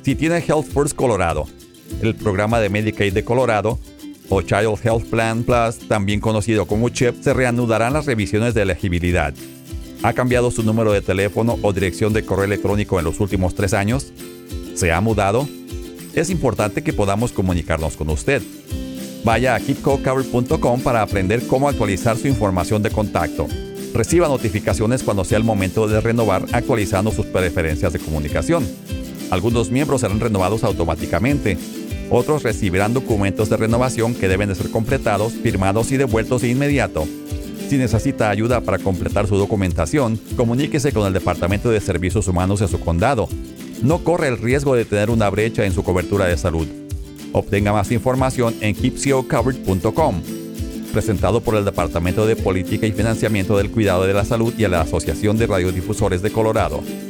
Si tiene Health First Colorado, el programa de Medicaid de Colorado, o Child Health Plan Plus, también conocido como CHIP, se reanudarán las revisiones de elegibilidad. ¿Ha cambiado su número de teléfono o dirección de correo electrónico en los últimos 3 años? ¿Se ha mudado? Es importante que podamos comunicarnos con usted. Vaya a keepcocovered.com para aprender cómo actualizar su información de contacto. Reciba notificaciones cuando sea el momento de renovar, actualizando sus preferencias de comunicación. Algunos miembros serán renovados automáticamente. Otros recibirán documentos de renovación que deben de ser completados, firmados y devueltos de inmediato. Si necesita ayuda para completar su documentación, comuníquese con el Departamento de Servicios Humanos de su condado. No corre el riesgo de tener una brecha en su cobertura de salud. Obtenga más información en keepcocovered.com. Presentado por el Departamento de Política y Financiamiento del Cuidado de la Salud y a la Asociación de Radiodifusores de Colorado.